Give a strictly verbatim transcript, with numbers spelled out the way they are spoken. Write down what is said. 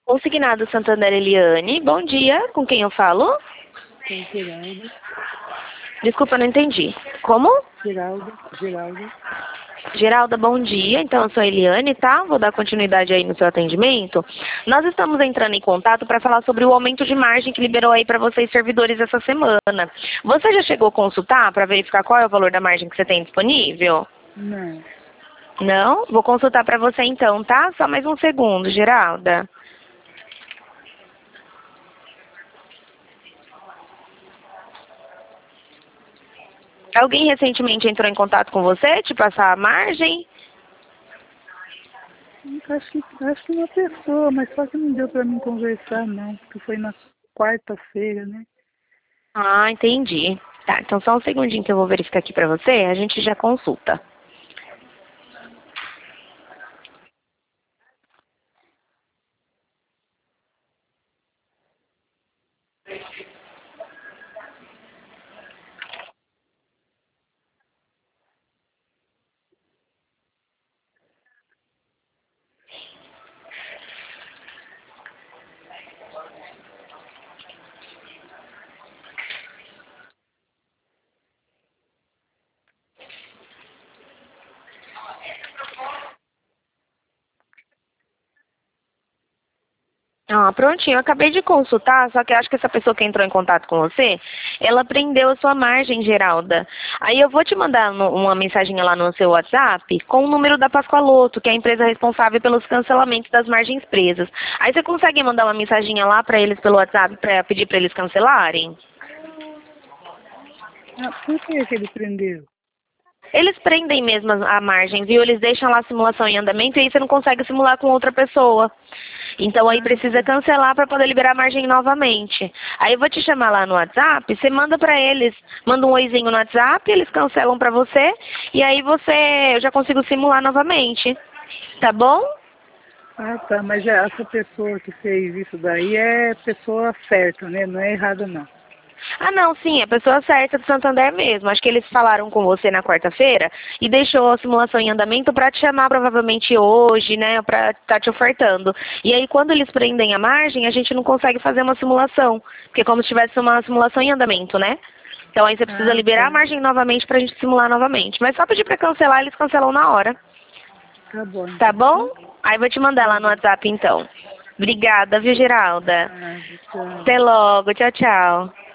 Consignado Santander Eliane. Bom dia, com quem eu falo? Com Geralda. Desculpa, não entendi. Como? Geralda, Geralda. Geralda, bom dia. Então, eu sou a Eliane, tá? Vou dar continuidade aí no seu atendimento. Nós estamos entrando em contato para falar sobre o aumento de margem que liberou aí para vocês servidores essa semana. Você já chegou a consultar para verificar qual é o valor da margem que você tem disponível? Não. Não? Vou consultar para você então, tá? Só mais um segundo, Geralda. Alguém recentemente entrou em contato com você, te passar a margem? Acho que, acho que uma pessoa, mas só que não deu pra mim conversar não, porque foi na quarta-feira, né? Ah, entendi. Tá, então só um segundinho que eu vou verificar aqui pra você, a gente já consulta. Ah, prontinho, eu acabei de consultar, só que eu acho que essa pessoa que entrou em contato com você, ela prendeu a sua margem, Geralda. Aí eu vou te mandar no- uma mensagem lá no seu WhatsApp com o número da Pascoaloto, que é a empresa responsável pelos cancelamentos das margens presas. Aí você consegue mandar uma mensaginha lá pra eles pelo WhatsApp pra pedir pra eles cancelarem? Ah, por que que ele prendeu? Eles prendem mesmo a a margem, viu? Eles deixam lá a simulação em andamento e aí você não consegue simular com outra pessoa. Então aí Ah, precisa tá. cancelar para poder liberar a margem novamente. Aí eu vou te chamar lá no WhatsApp, você manda para eles, manda um oizinho no WhatsApp, eles cancelam para você e aí você, eu já consigo simular novamente. Tá bom? Ah, tá, mas é- essa pessoa que fez isso daí é pessoa certa, né? Não é errada não. Ah, não, sim, é a pessoa certa do Santander mesmo. Acho que eles falaram com você na quarta-feira e deixou a simulação em andamento para te chamar provavelmente hoje, né, para estar te ofertando. E aí, quando eles prendem a margem, a gente não consegue fazer uma simulação, porque é como se tivesse uma simulação em andamento, né? Então aí você precisa Ah, liberar a tá. margem novamente para a gente simular novamente. Mas só pedir para cancelar, eles cancelam na hora. Tá bom Tá então. bom? Aí vou te mandar Tá lá no bom. WhatsApp então. Obrigada, viu, Geralda? Ah, tchau. Até logo. Tchau, tchau.